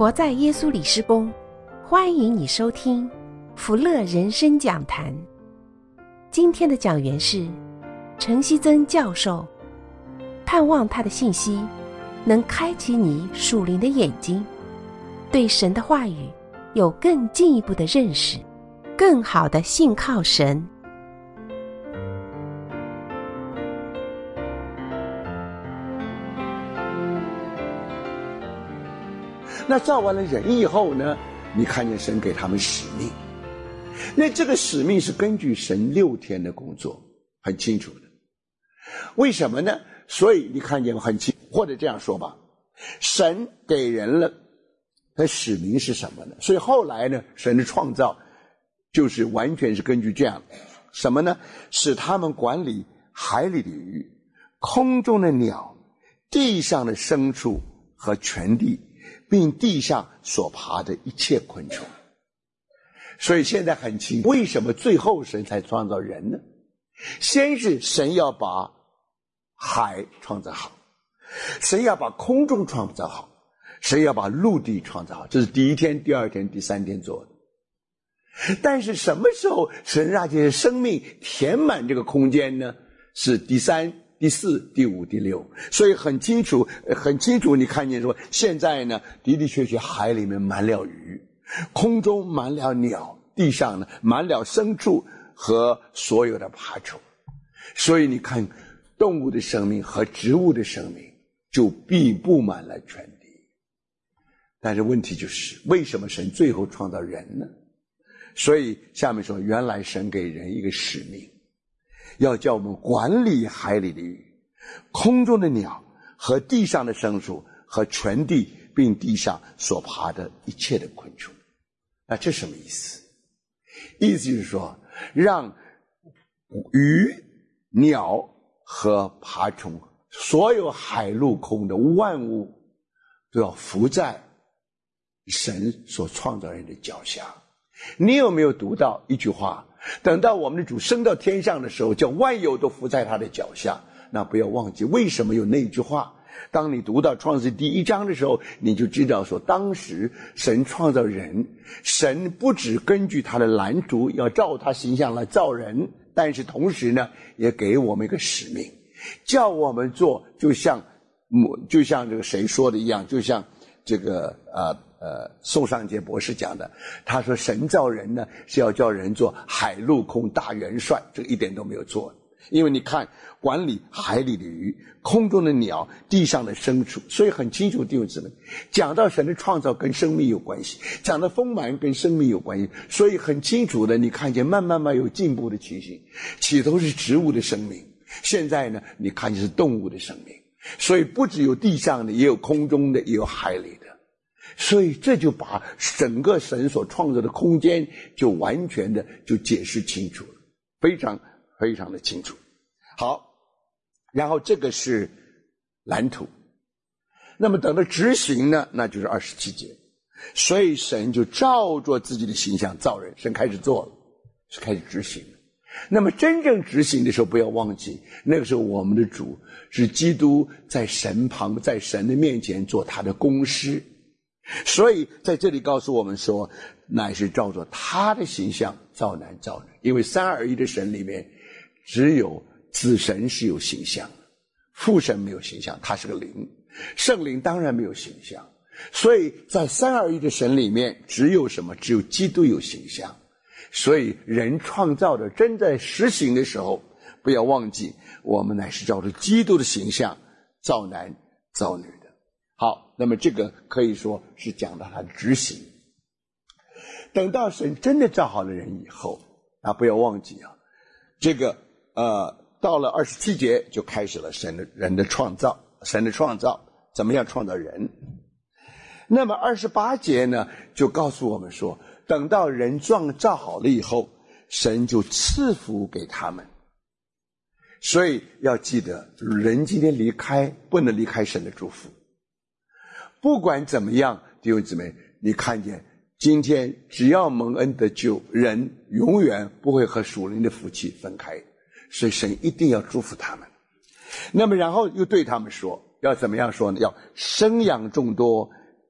活在耶稣里施工，欢迎你收听福乐人生讲坛。今天的讲员是陈希曾教授，盼望他的信息能开启你属灵的眼睛，对神的话语有更进一步的认识，更好的信靠神。 那造完了人以后呢，你看见神给他们使命，那这个使命是根据神6天的工作，很清楚的。为什么呢？所以你看见很清，或者这样说吧，神给人了的使命是什么呢？所以后来呢，神的创造就是完全是根据这样什么呢？使他们管理海里的鱼、空中的鸟、地上的牲畜和全地，并地上所爬的一切昆虫。所以现在很清楚，为什么最后神才创造人呢？先是神要把海创造好，神要把空中创造好，神要把陆地创造好，这是第一天、第二天、第三天做的。但是什么时候神让这些生命填满这个空间呢？是第3、第4、第5、第6。所以很清楚你看见说，现在呢的的确确海里面满了鱼，空中满了鸟，地上呢满了牲畜和所有的爬虫。所以你看动物的生命和植物的生命就必布满了全地。但是问题就是为什么神最后创造人呢？所以下面说，原来神给人一个使命，要叫我们管理海里的鱼、空中的鸟和地上的牲畜和全地，并地上所爬的一切的昆虫。那这什么意思？意思就是说，让鱼、鸟和爬虫，所有海陆空的万物都要伏在神所创造人的脚下。你有没有读到一句话，等到我们的主升到天上的时候，叫万有都伏在他的脚下？那不要忘记为什么有那句话。当你读到创世第1章的时候，你就知道说，当时神创造人，神不只根据他的蓝图要照他形象来造人，但是同时呢也给我们一个使命，叫我们做，就像这个谁说的一样，就像这个宋尚杰博士讲的，他说神造人呢是要叫人做海陆空大元帅，这个一点都没有错。因为你看管理海里的鱼、空中的鸟、地上的牲畜，所以很清楚弟兄姊妹，讲到神的创造跟生命有关系，讲到丰满跟生命有关系，所以很清楚的你看见慢慢有进步的情形。起头是植物的生命，现在呢你看见是动物的生命，所以不只有地上的，也有空中的，也有海里的。所以这就把整个神所创造的空间就完全的就解释清楚了，非常非常的清楚。好，然后这个是蓝图。那么等到执行呢，那就是27节。所以神就照着自己的形象造人，神开始做了，是开始执行了。那么真正执行的时候，不要忘记，那个时候我们的主是基督在神旁，在神的面前做他的公师。所以在这里告诉我们说，乃是照着他的形象造男造女。因为三而一的神里面，只有子神是有形象，父神没有形象，他是个灵，圣灵当然没有形象。所以在三而一的神里面，只有什么？只有基督有形象。所以人创造的真在实行的时候，不要忘记我们乃是照着基督的形象造男造女的。好，那么这个可以说是讲到他的执行。等到神真的造好了人以后，不要忘记这个到了27节就开始了人的创造，神的创造怎么样创造人。那么28节呢就告诉我们说，等到人造好了以后，神就赐福给他们。所以要记得，就是人今天不能离开神的祝福。不管怎么样，弟兄姊妹，你看见今天只要蒙恩得救，人永远不会和属灵的福气分开，所以神一定要祝福他们。那么然后又对他们说，要怎么样说呢？要生养众多，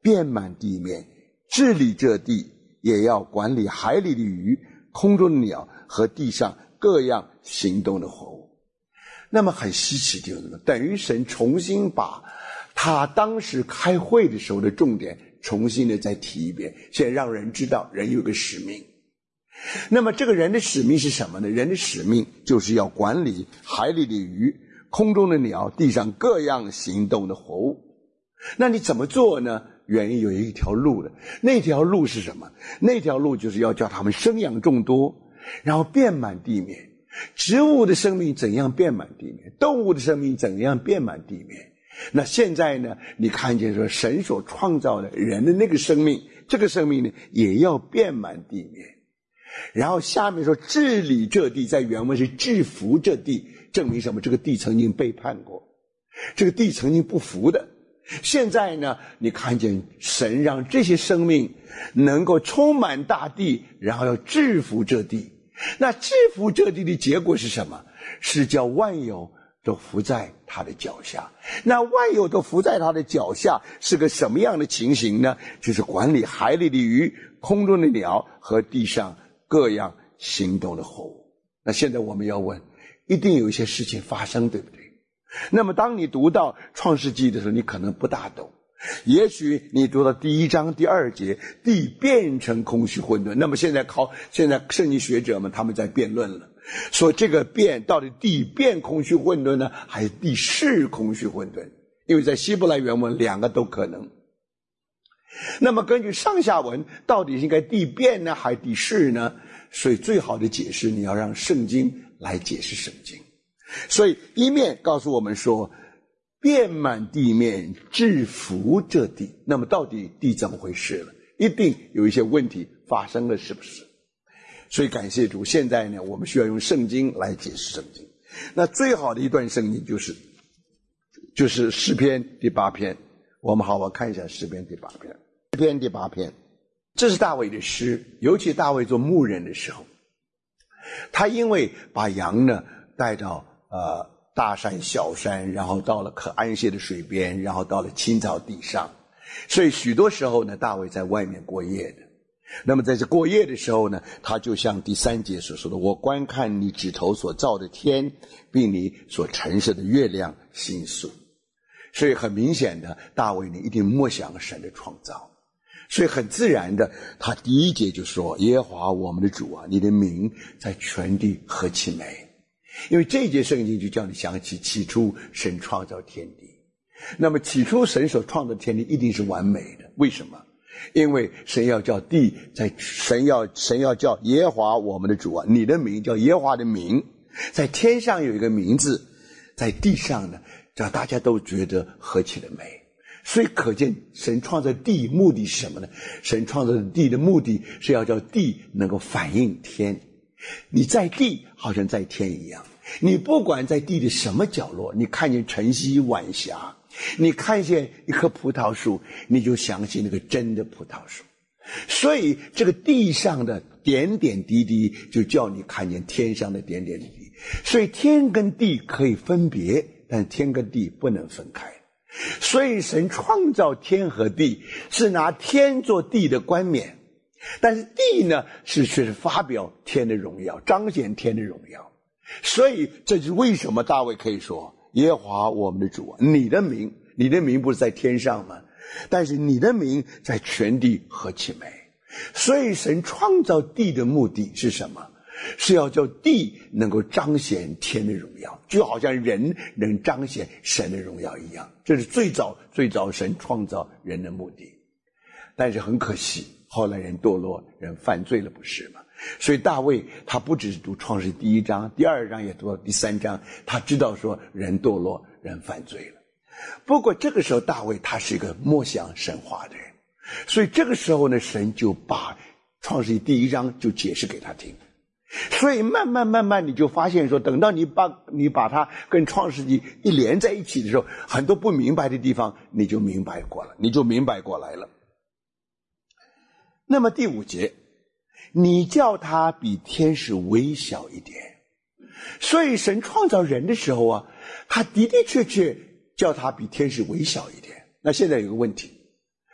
遍满地面，治理这地，也要管理海里的鱼、空中的鸟和地上各样行动的活物。那么很稀奇的就是等于神重新把他当时开会的时候的重点重新的再提一遍，现在让人知道人有个使命。那么这个人的使命是什么呢？人的使命就是要管理海里的鱼、空中的鸟、地上各样行动的活物。那你怎么做呢？原因有一条路的，那条路是什么？那条路就是要叫他们生养众多，然后遍满地面。植物的生命怎样遍满地面？动物的生命怎样遍满地面？那现在呢，你看见说神所创造的人的那个生命，这个生命呢也要遍满地面。然后下面说治理这地，在原文是制服这地，证明什么？这个地曾经背叛过，这个地曾经不服的。现在呢，你看见神让这些生命能够充满大地，然后要制服这地。那制服这地的结果是什么？是叫万有都伏在他的脚下。那万有都伏在他的脚下是个什么样的情形呢？就是管理海里的鱼、空中的鸟和地上各样行动的活物。那现在我们要问，一定有一些事情发生，对不对？那么当你读到创世纪的时候，你可能不大懂。也许你读到第1章第2节，地变成空虚混沌。那么现在圣经学者们他们在辩论了，说这个变到底地变空虚混沌呢，还是地是空虚混沌？因为在希伯来原文两个都可能。那么根据上下文，到底应该地变呢，还是地是呢？所以最好的解释，你要让圣经来解释圣经。所以一面告诉我们说遍满地面，制服这地。那么到底地怎么回事了？一定有一些问题发生了，是不是？所以感谢主，现在呢，我们需要用圣经来解释圣经。那最好的一段圣经就是诗篇第8篇。我们好好看一下诗篇第8篇。诗篇第8篇，这是大卫的诗，尤其大卫做牧人的时候，他因为把羊呢带到大山小山，然后到了可安歇的水边，然后到了青草地上，所以许多时候呢，大卫在外面过夜的。那么在这过夜的时候呢，他就像第3节所说的，我观看你指头所造的天，并你所陈设的月亮星宿。所以很明显的，大卫呢一定默想神的创造，所以很自然的，他第1节就说，耶和华我们的主啊，你的名在全地何其美。因为这一节圣经就叫你想起起初神创造天地。那么起初神所创造天地一定是完美的，为什么？因为神要叫地神要叫耶和华我们的主啊，你的名叫耶和华的名，在天上有一个名字，在地上呢叫大家都觉得何其的美。所以可见神创造地目的是什么呢？神创造地的目的是要叫地能够反映天。你在地好像在天一样，你不管在地的什么角落，你看见晨曦晚霞，你看见一棵葡萄树，你就想起那个真的葡萄树。所以这个地上的点点滴滴就叫你看见天上的点点滴滴。所以天跟地可以分别，但天跟地不能分开。所以神创造天和地是拿天做地的冠冕，但是地呢却是发表天的荣耀，彰显天的荣耀。所以这就是为什么大卫可以说，耶和华我们的主啊，你的名不是在天上吗？但是你的名在全地何其美。所以神创造地的目的是什么？是要叫地能够彰显天的荣耀，就好像人能彰显神的荣耀一样。这是最早神创造人的目的。但是很可惜，后来人堕落，人犯罪了，不是吗？所以大卫他不只是读创世第1章第2章，也读到第3章，他知道说人堕落，人犯罪了。不过这个时候大卫他是一个默想神话的人，所以这个时候呢，神就把创世第1章就解释给他听。所以慢慢你就发现说，等到你把它跟创世纪一连在一起的时候，很多不明白的地方你就明白过来了。那么第5节，你叫他比天使微小一点。所以神创造人的时候啊，他的确叫他比天使微小一点。那现在有个问题，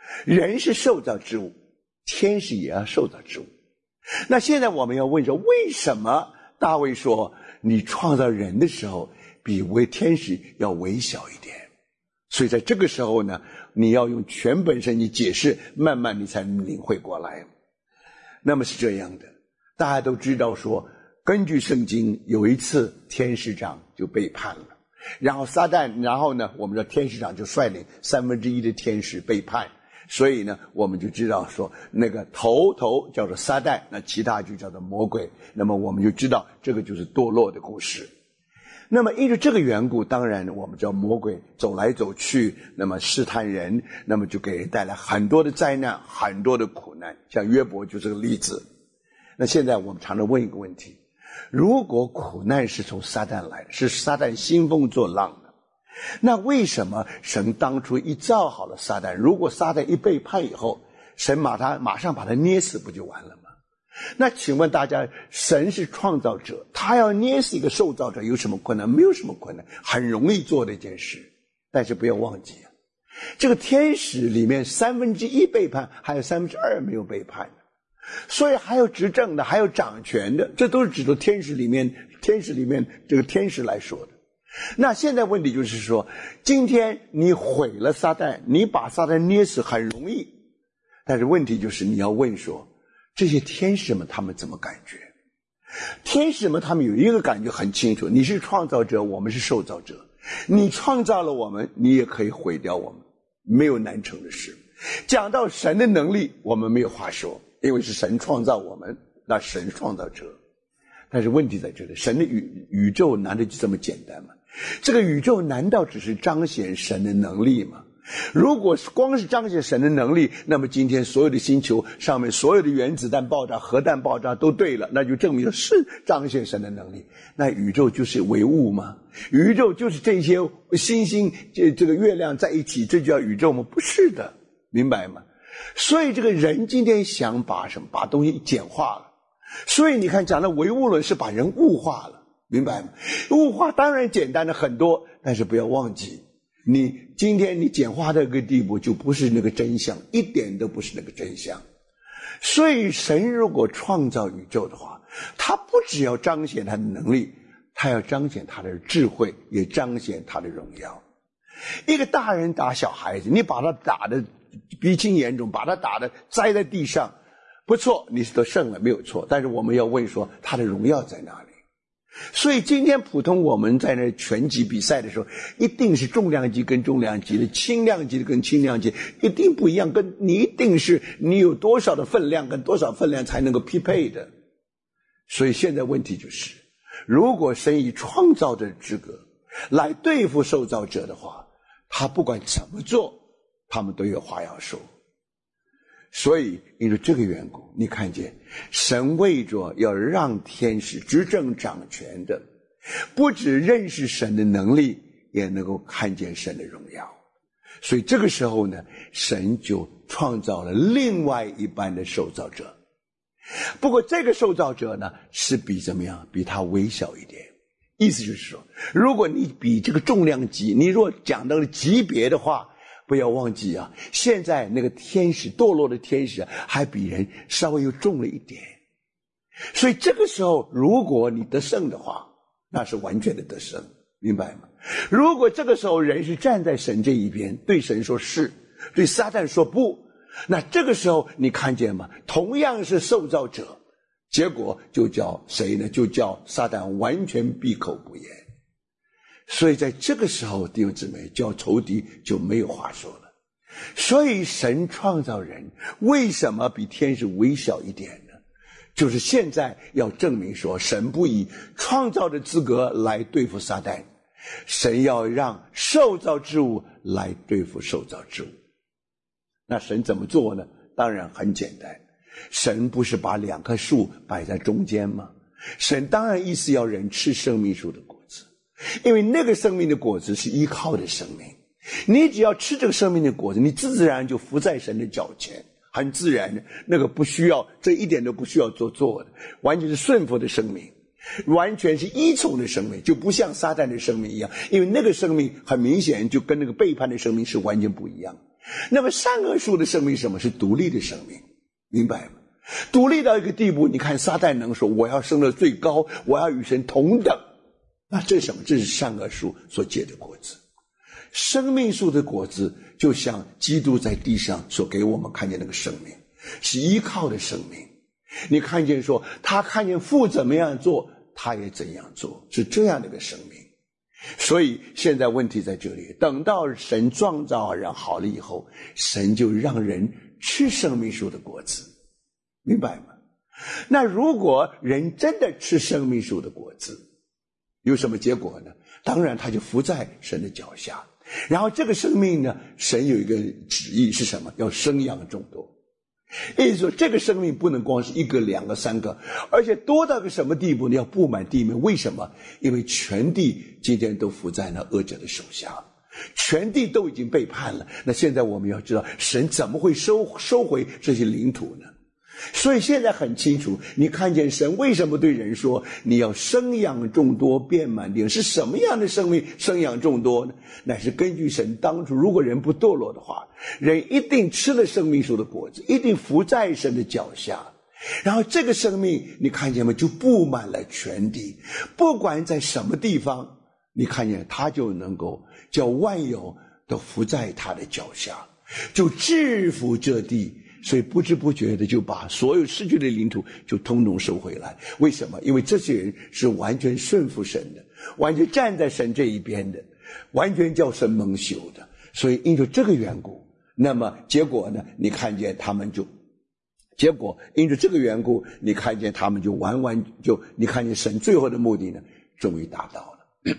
人是受造之物，天使也要受造之物。那现在我们要问说，为什么大卫说你创造人的时候比为天使要微小一点？所以在这个时候呢，你要用全本身你解释，慢慢你才能领会过来。那么是这样的，大家都知道说，根据圣经有一次天使长就背叛了，然后撒旦，然后呢我们的天使长就率领1/3的天使背叛，所以呢我们就知道说那个头叫做撒旦，那其他就叫做魔鬼，那么我们就知道这个就是堕落的故事。那么因着这个缘故，当然我们知道魔鬼走来走去，那么试探人，那么就给人带来很多的灾难，很多的苦难，像约伯就是个例子。那现在我们常常问一个问题，如果苦难是从撒旦来的，是撒旦兴风作浪的，那为什么神当初一造好了撒旦，如果撒旦一背叛以后，神马上把他捏死不就完了吗？那请问大家，神是创造者，他要捏死一个受造者有什么困难？没有什么困难，很容易做的一件事。但是不要忘记啊，这个天使里面1/3背叛，还有2/3没有背叛的，所以还有执政的，还有掌权的，这都是指着天使里面这个天使来说的。那现在问题就是说，今天你毁了撒旦，你把撒旦捏死很容易，但是问题就是你要问说，这些天使们他们怎么感觉？天使们他们有一个感觉很清楚，你是创造者，我们是受造者，你创造了我们，你也可以毁掉我们，没有难成的事。讲到神的能力，我们没有话说，因为是神创造我们，那神创造者。但是问题在这里，神的宇宙难道就这么简单吗？这个宇宙难道只是彰显神的能力吗？如果光是彰显神的能力，那么今天所有的星球上面所有的原子弹爆炸、核弹爆炸都对了，那就证明是彰显神的能力。那宇宙就是唯物吗？宇宙就是这些星星这个月亮在一起，这就叫宇宙吗？不是的，明白吗？所以这个人今天想把东西简化了，所以你看讲的唯物论是把人物化了，明白吗？物化当然简单的很多，但是不要忘记，你今天你简化到一个地步，就不是那个真相，一点都不是那个真相。所以神如果创造宇宙的话，他不只要彰显他的能力，他要彰显他的智慧，也彰显他的荣耀。一个大人打小孩子，你把他打得鼻青眼肿，把他打得栽在地上，不错，你是得胜了，没有错，但是我们要问说他的荣耀在哪里？所以今天普通我们在那拳击比赛的时候，一定是重量级跟重量级的，轻量级的跟轻量级一定不一样，跟你一定是你有多少的分量跟多少分量才能够匹配的。所以现在问题就是，如果神以创造的资格来对付受造者的话，他不管怎么做，他们都有话要说。所以因为这个缘故，你看见神为着要让天使执政掌权的，不只认识神的能力，也能够看见神的荣耀。所以这个时候呢，神就创造了另外一般的受造者。不过这个受造者呢，是比怎么样？比他微小一点。意思就是说，如果你比这个重量级，你若讲到了级别的话，不要忘记啊，现在那个天使堕落的天使还比人稍微又重了一点。所以这个时候如果你得胜的话，那是完全的得胜，明白吗？如果这个时候人是站在神这一边，对神说是，对撒旦说不，那这个时候你看见吗？同样是受造者，结果就叫谁呢？就叫撒旦完全闭口不言。所以在这个时候，弟兄姊妹，叫仇敌就没有话说了。所以神创造人为什么比天使微小一点呢？就是现在要证明说，神不以创造的资格来对付撒旦，神要让受造之物来对付受造之物。那神怎么做呢？当然很简单，神不是把两棵树摆在中间吗？神当然意思要人吃生命树的果子，因为那个生命的果子是依靠的生命，你只要吃这个生命的果子，你自然就伏在神的脚前，很自然的，那个不需要，这一点都不需要做的，完全是顺服的生命，完全是依从的生命，就不像撒旦的生命一样，因为那个生命很明显就跟那个背叛的生命是完全不一样。 那么善恶树的生命是什么？是独立的生命，明白吗？独立到一个地步，你看撒旦能说我要升得最高，我要与神同等，那这是什么？这是善恶树所结的果子。生命树的果子就像基督在地上所给我们看见那个生命，是依靠的生命。你看见说他看见父怎么样做，他也怎样做，是这样的一个生命。所以现在问题在这里，等到神创造人好了以后，神就让人吃生命树的果子，明白吗？那如果人真的吃生命树的果子，有什么结果呢？当然他就伏在神的脚下，然后这个生命呢，神有一个旨意是什么？要生养众多。意思说这个生命不能光是一个两个三个，而且多到个什么地步呢？要布满地面。为什么？因为全地今天都伏在那恶者的手下，全地都已经背叛了。那现在我们要知道神怎么会收回这些领土呢？所以现在很清楚，你看见神为什么对人说你要生养众多，遍满地，是什么样的生命生养众多呢？乃是根据神当初，如果人不堕落的话，人一定吃了生命树的果子，一定伏在神的脚下，然后这个生命你看见吗？就布满了全地，不管在什么地方，你看见他就能够叫万有都伏在他的脚下，就制服这地。所以不知不觉的就把所有失去的领土就通通收回来。为什么？因为这些人是完全顺服神的，完全站在神这一边的，完全叫神蒙羞的。所以因着这个缘故，那么结果呢，你看见他们就因着这个缘故，你看见他们就你看见神最后的目的呢，终于达到了。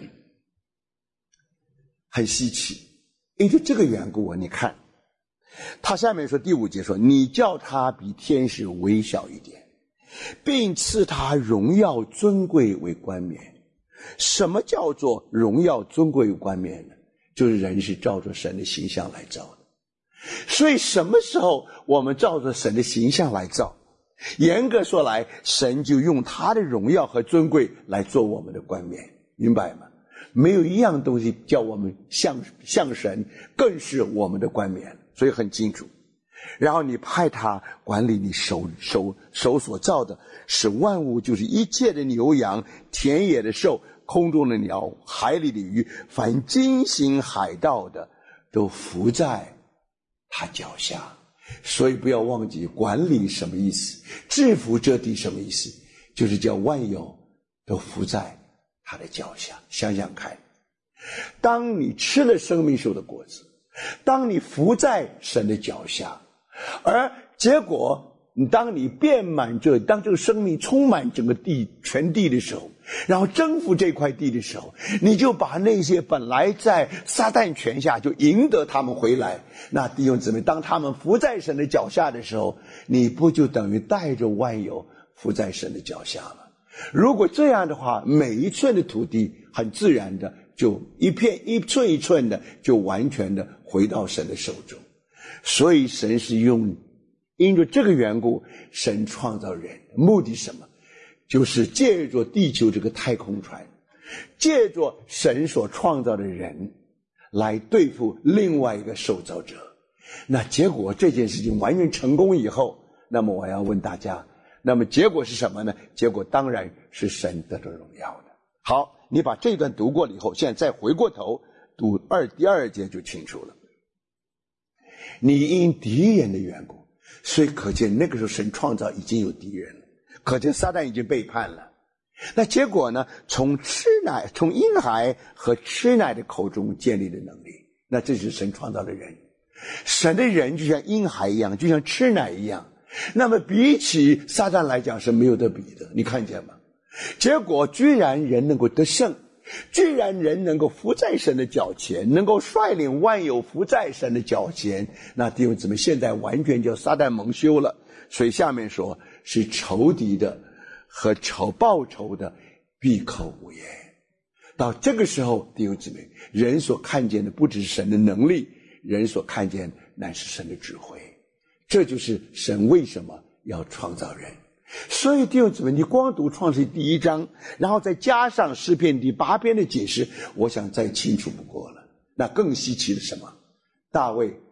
很稀奇。因着这个缘故你看他下面说第5节说，你叫他比天使微小一点，并赐他荣耀尊贵为冠冕。什么叫做荣耀尊贵为冠冕呢？就是人是照着神的形象来造的。所以什么时候我们照着神的形象来造，严格说来，神就用他的荣耀和尊贵来做我们的冠冕，明白吗？没有一样东西叫我们像神，更是我们的冠冕。所以很清楚。然后你派他管理你手所造的，使万物，就是一切的牛羊、田野的兽、空中的鸟、海里的鱼，凡经行海道的，都伏在他脚下。所以不要忘记，管理什么意思？制服这地什么意思？就是叫万有都伏在他的脚下。想想看，当你吃了生命树的果子，当你伏在神的脚下，而结果当你遍满当这个生命充满整个全地的时候，然后征服这块地的时候，你就把那些本来在撒旦权下就赢得他们回来。那弟兄姊妹，当他们伏在神的脚下的时候，你不就等于带着万有伏在神的脚下吗？如果这样的话，每一寸的土地很自然的就一寸一寸的就完全的回到神的手中。所以神是因着这个缘故，神创造人，目的是什么？就是借着地球这个太空船，借着神所创造的人来对付另外一个受造者。那结果这件事情完全成功以后，那么我要问大家，那么结果是什么呢？结果当然是神得着荣耀的。好，你把这段读过了以后，现在再回过头读第二节就清楚了。你因敌人的缘故，所以可见那个时候神创造已经有敌人了，可见撒旦已经背叛了。那结果呢？从婴孩和吃奶的口中建立的能力，那这是神创造的人。神的人就像婴孩一样，就像吃奶一样，那么比起撒旦来讲是没有得比的，你看见吗？结果居然人能够得胜，居然人能够伏在神的脚前，能够率领万有伏在神的脚前。那弟兄姊妹，现在完全叫撒旦蒙羞了。所以下面说，是仇敌的和报仇的闭口无言。到这个时候，弟兄姊妹，人所看见的不只是神的能力，人所看见乃是神的智慧。这就是神为什么要创造人。所以弟兄姊妹，你光读创世第1章，然后再加上诗篇第8篇的解释，我想再清楚不过了。那更稀奇的什么？大卫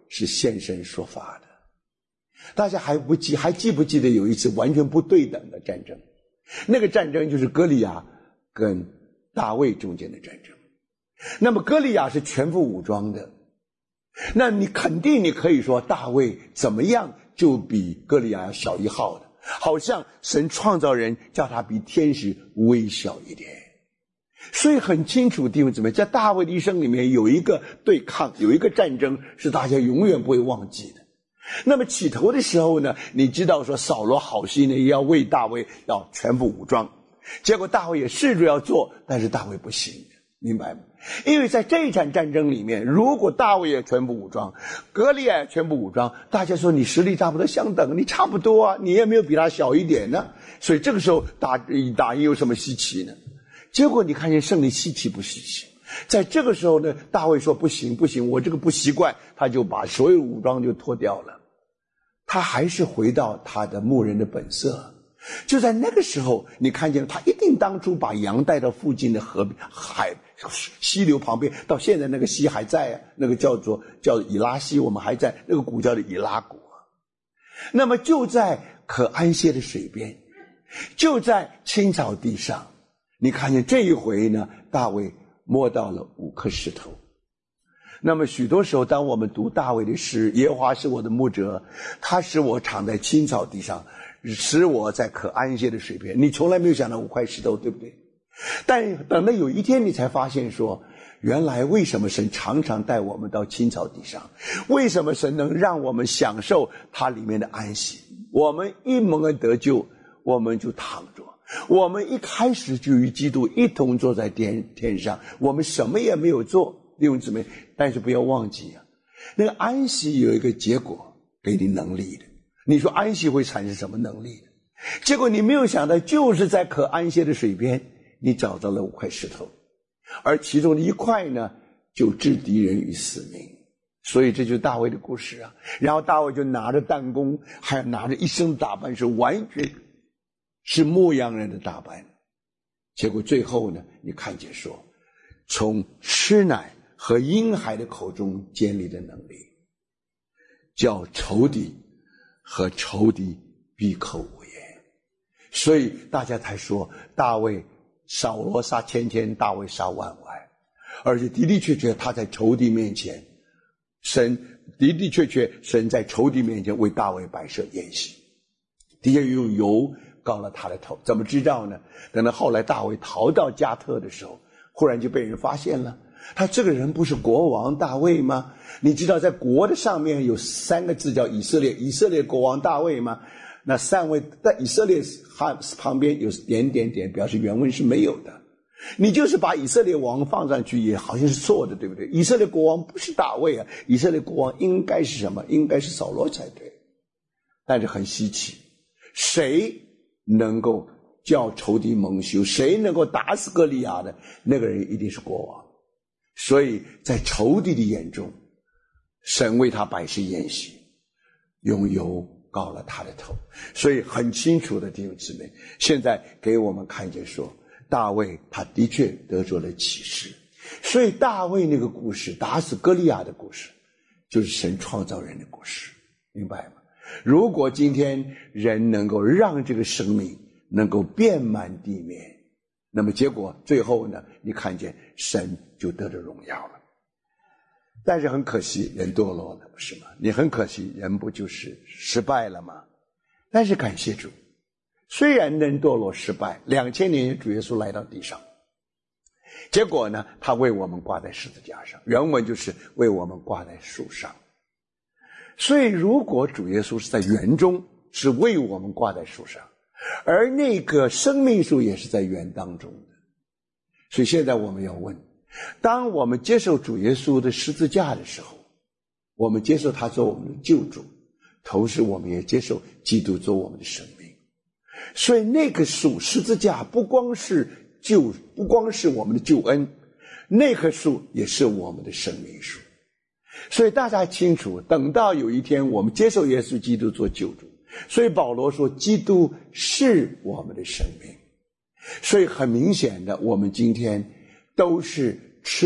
是现身说法的。大家还记不记得有一次完全不对等的战争？那个战争就是歌利亚跟大卫中间的战争。那么歌利亚是全副武装的，那你肯定你可以说大卫怎么样就比歌利亚要小一号的，好像神创造人叫他比天使微小一点。所以很清楚弟兄姊妹，在大卫的一生里面有一个对抗，有一个战争是大家永远不会忘记的。那么起头的时候呢，你知道说扫罗好心呢也要为大卫要全副武装，结果大卫也试着要做，但是大卫不行的，明白吗？因为在这一场战争里面，如果大卫也全部武装，歌利亚也全部武装，大家说你实力差不多相等，你差不多啊，你也没有比他小一点呢，所以这个时候打赢有什么稀奇呢？结果你看见胜利稀奇不稀奇？在这个时候呢，大卫说不行，我这个不习惯，他就把所有武装就脱掉了，他还是回到他的牧人的本色。就在那个时候，你看见他一定当初把羊带到附近的溪流旁边，到现在那个溪还在啊，那个叫以拉溪，我们还在那个谷叫做以拉谷。那么就在可安歇的水边，就在青草地上，你看见这一回呢，大卫摸到了5颗石头。那么许多时候当我们读大卫的诗，耶和华是我的牧者，他使我躺在青草地上，使我在可安歇的水边，你从来没有想到5块石头，对不对？但等到有一天你才发现说，原来为什么神常常带我们到青草地上，为什么神能让我们享受它里面的安息。我们一蒙恩得救，我们就躺着，我们一开始就与基督一同坐在天上，我们什么也没有做，弟兄姊妹，但是不要忘记啊，那个安息有一个结果，给你能力的。你说安息会产生什么能力的？结果你没有想到，就是在可安歇的水边，你找到了5块石头，而其中的1块呢，就置敌人于死命。所以这就是大卫的故事啊。然后大卫就拿着弹弓，还拿着一身打扮，是完全是牧羊人的打扮。结果最后呢，你看见说，从吃奶和婴孩的口中建立的能力，叫仇敌和仇敌闭口无言。所以大家才说，大卫扫罗杀千千，大卫杀万万。而且的的确确他在仇敌面前，神在仇敌面前为大卫摆设筵席，的确用油膏了他的头。怎么知道呢？等到后来大卫逃到加特的时候，忽然就被人发现了，他这个人不是国王大卫吗？你知道在国的上面有3个字叫以色列，以色列国王大卫吗？那3位在以色列旁边有点点点，表示原文是没有的。你就是把以色列王放上去也好像是错的，对不对？以色列国王不是大卫啊，以色列国王应该是什么？应该是扫罗才对。但是很稀奇，谁能够叫仇敌蒙羞，谁能够打死歌利亚的，那个人一定是国王。所以在仇敌的眼中，神为他摆设筵席，用油膏了他的头。所以很清楚的弟兄姊妹，现在给我们看见说，大卫他的确得着了启示。所以大卫那个故事，打死歌利亚的故事，就是神创造人的故事，明白吗？如果今天人能够让这个生命能够遍满地面，那么结果最后呢，你看见神就得着荣耀了。但是很可惜人堕落了，不是吗？你很可惜人不就是失败了吗？但是感谢主，虽然人堕落失败，2000年前主耶稣来到地上，结果呢，他为我们挂在十字架上，原文就是为我们挂在树上。所以如果主耶稣是在园中，是为我们挂在树上，而那个生命树也是在园当中的。所以现在我们要问，当我们接受主耶稣的十字架的时候，我们接受他做我们的救主，同时我们也接受基督做我们的生命。所以那个树十字架不光是我们的救恩，那棵树也是我们的生命树。所以大家清楚，等到有一天我们接受耶稣基督做救主，所以保罗说基督是我们的生命。所以很明显的，我们今天都是吃了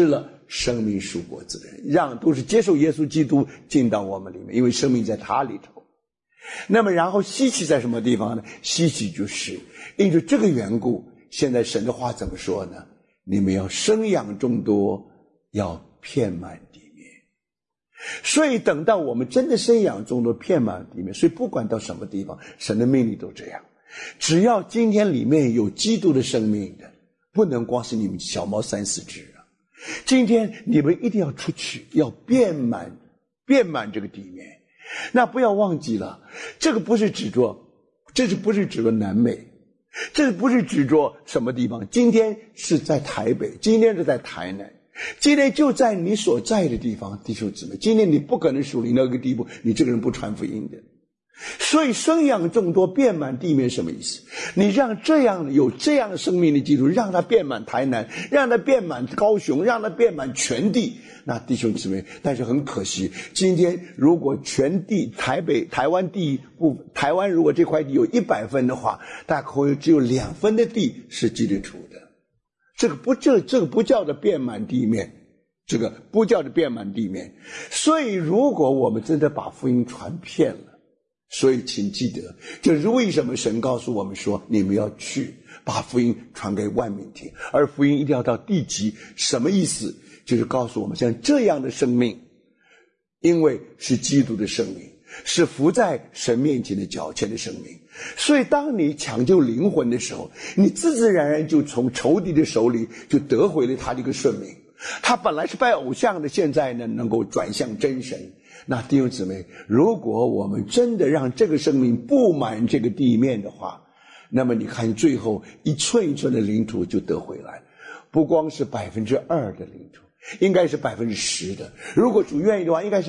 生命树果子的人，让都是接受耶稣基督进到我们里面，因为生命在他里头。那么然后稀奇在什么地方呢？稀奇就是因着这个缘故，现在神的话怎么说呢？你们要生养众多，要遍满地面。所以等到我们真的生养众多，遍满地面，所以不管到什么地方，神的命令都这样，只要今天里面有基督的生命的，不能光是你们小猫3-4只啊！今天你们一定要出去，要遍满这个地面。那不要忘记了，这不是指着南美，这不是指着什么地方。今天是在台北，今天是在台南，今天就在你所在的地方，弟兄姊妹，今天你不可能属灵到一个地步，你这个人不传福音的。所以生养众多，遍满地面什么意思？你让有这样的生命的基督，让它遍满台南，让它遍满高雄，让它遍满全地。那弟兄姊妹，但是很可惜，今天如果全地台湾地台湾如果这块地有100分的话，大概只有2分的地是基督徒的。这个不叫做遍满地面，这个不叫做遍满地面。所以如果我们真的把福音传遍了，所以请记得，这是为什么神告诉我们说，你们要去把福音传给万民听，而福音一定要到地极。什么意思？就是告诉我们，像这样的生命，因为是基督的生命，是伏在神面前的脚前的生命，所以当你抢救灵魂的时候，你自自然然就从仇敌的手里就得回了他的一个顺命。他本来是拜偶像的，现在呢能够转向真神。那弟兄姊妹，如果我们真的让这个生命布满这个地面的话，那么你看最后一寸一寸的领土就得回来，不光是2%的领土，应该是10%的，如果主愿意的话，应该是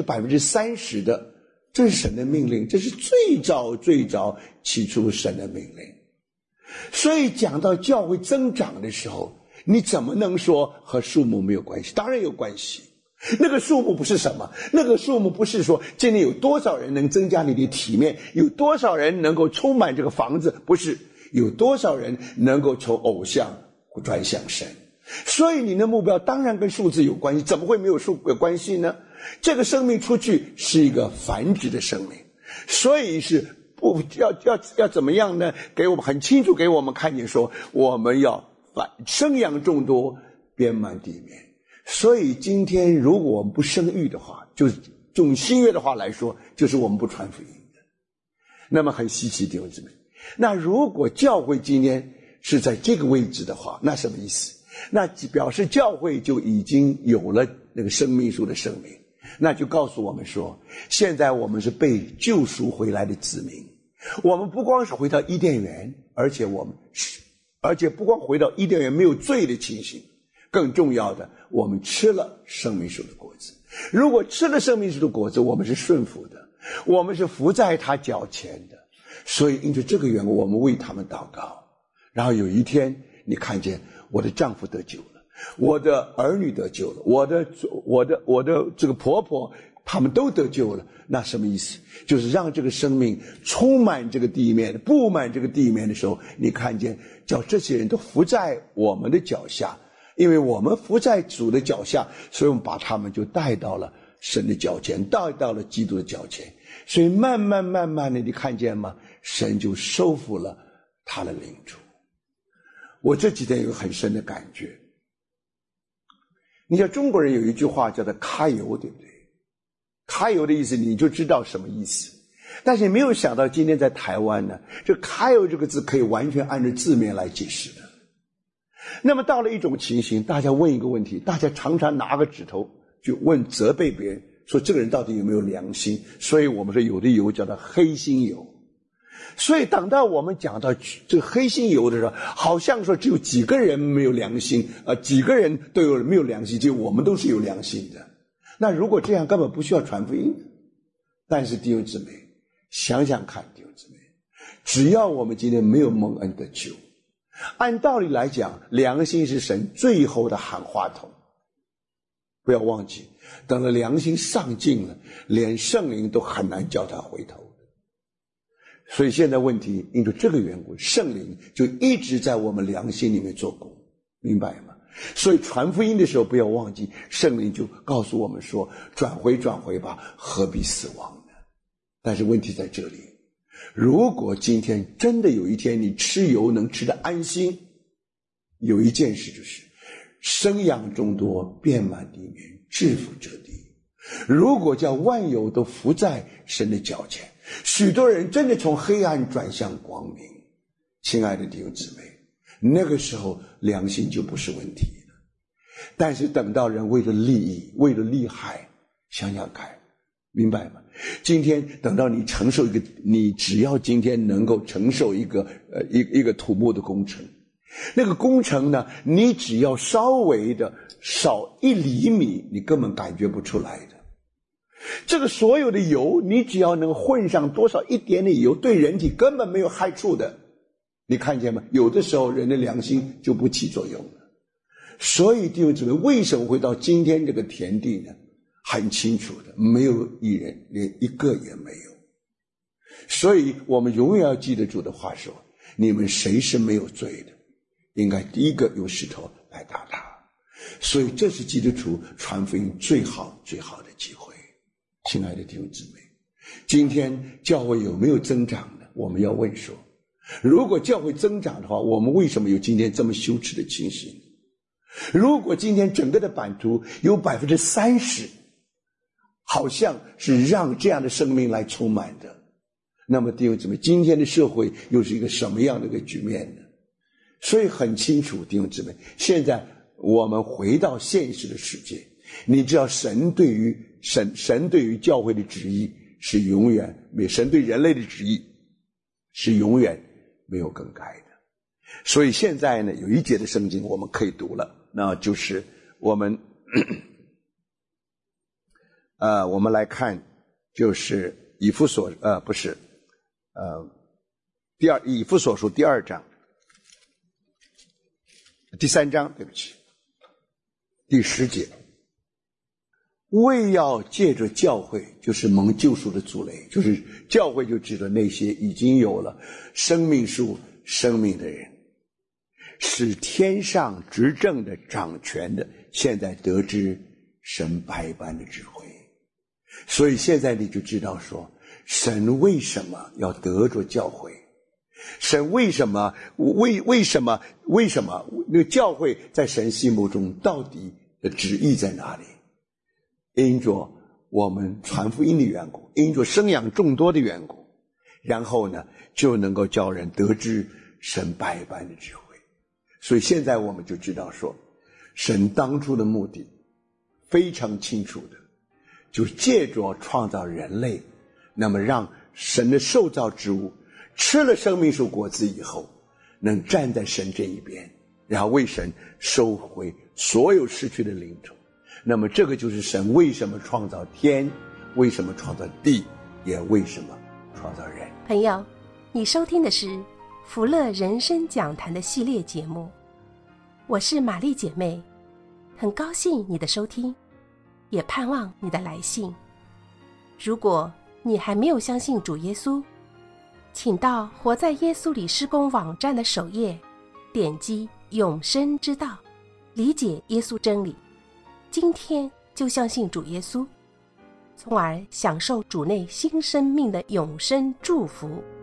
30%的。这是神的命令，这是最早起初神的命令。所以讲到教会增长的时候，你怎么能说和数目没有关系？当然有关系。那个数目不是什么，那个数目不是说今天有多少人能增加你的体面，有多少人能够充满这个房子，不是，有多少人能够从偶像转向神。所以你的目标当然跟数字有关系，怎么会没有关系呢？这个生命出去是一个繁殖的生命，所以是不要怎么样呢？给我们很清楚，给我们看见说，我们要生养众多，遍满地面。所以今天如果我们不生育的话，就是用新约的话来说，就是我们不传福音的。那么很稀奇，弟兄姊妹，那如果教会今天是在这个位置的话，那什么意思？那表示教会就已经有了那个生命树的生命，那就告诉我们说，现在我们是被救赎回来的子民。我们不光是回到伊甸园，而且不光回到伊甸园没有罪的情形，更重要的，我们吃了生命树的果子。如果吃了生命树的果子，我们是顺服的，我们是伏在他脚前的。所以因着这个缘故，我们为他们祷告。然后有一天你看见我的丈夫得救了，我的儿女得救了，我的这个婆婆他们都得救了。那什么意思？就是让这个生命充满这个地面，布满这个地面的时候，你看见叫这些人都伏在我们的脚下，因为我们伏在主的脚下，所以我们把他们就带到了神的脚前，带到了基督的脚前。所以慢慢的，你看见吗？神就收复了他的领主。我这几天有很深的感觉，你像中国人有一句话叫做揩油，对不对？揩油的意思你就知道什么意思，但是没有想到今天在台湾呢，这揩油这个字可以完全按照字面来解释的。那么到了一种情形，大家问一个问题，大家常常拿个指头就责备别人，说这个人到底有没有良心。所以我们说有的油叫做黑心油。所以等到我们讲到这个黑心油的时候，好像说只有几个人没有良心，几个人都没有良心，就我们都是有良心的。那如果这样根本不需要传福音。但是弟兄姊妹想想看，弟兄姊妹，只要我们今天没有蒙恩得救，按道理来讲，良心是神最后的喊话筒。不要忘记，等了良心上尽了，连圣灵都很难叫他回头。所以现在问题因着这个缘故，圣灵就一直在我们良心里面做工，明白吗？ 所以传福音的时候不要忘记，圣灵就告诉我们说，转回吧，何必死亡呢？但是问题在这里，如果今天真的有一天你吃油能吃得安心，有一件事就是生养众多，遍满地面，治服这地。如果叫万有都伏在神的脚前，许多人真的从黑暗转向光明，亲爱的弟兄姊妹，那个时候良心就不是问题了。但是等到人为了利益，为了利害，想想看，明白吗？今天等到你承受你只要今天能够承受一个土木的工程，那个工程呢，你只要稍微的少1厘米，你根本感觉不出来的。这个所有的油，你只要能混上多少一点点油，对人体根本没有害处的。你看见吗？有的时候人的良心就不起作用了。所以弟兄姊妹，为什么会到今天这个田地呢？很清楚的，没有一人，连一个也没有。所以我们永远要记得主的话说，你们谁是没有罪的，应该第一个用石头来打他。所以这是基督徒传福音最好的机会。亲爱的弟兄姊妹，今天教会有没有增长呢？我们要问说，如果教会增长的话，我们为什么有今天这么羞耻的情形？如果今天整个的版图有 30%好像是让这样的生命来充满的，那么弟兄姊妹，今天的社会又是一个什么样的一个局面呢？所以很清楚，弟兄姊妹，现在我们回到现实的世界，你知道神对于教会的旨意是永远没有，神对人类的旨意是永远没有更改的。所以现在呢，有一节的圣经我们可以读了，那就是我们来看，就是以弗所书第2章第3章，对不起，第10节，为要借着教会，就是蒙救赎的族类，就是教会就指着那些已经有了生命树生命的人，使天上执政的掌权的现在得知神百般的智慧。所以现在你就知道说，神为什么要得着教会，神为什么那个教会在神心目中到底的旨意在哪里？因着我们传福音的缘故，因着生养众多的缘故，然后呢就能够叫人得知神百般的智慧。所以现在我们就知道说，神当初的目的非常清楚的，就借着创造人类，那么让神的受造之物吃了生命树果子以后，能站在神这一边，然后为神收回所有失去的领土。那么这个就是神为什么创造天，为什么创造地，也为什么创造人。 朋友，你收听的是福乐人生讲坛的系列节目，我是玛丽姐妹，很高兴你的收听，也盼望你的来信。如果你还没有相信主耶稣，请到活在耶稣里施工网站的首页，点击永生之道，理解耶稣真理，今天就相信主耶稣，从而享受主内新生命的永生祝福。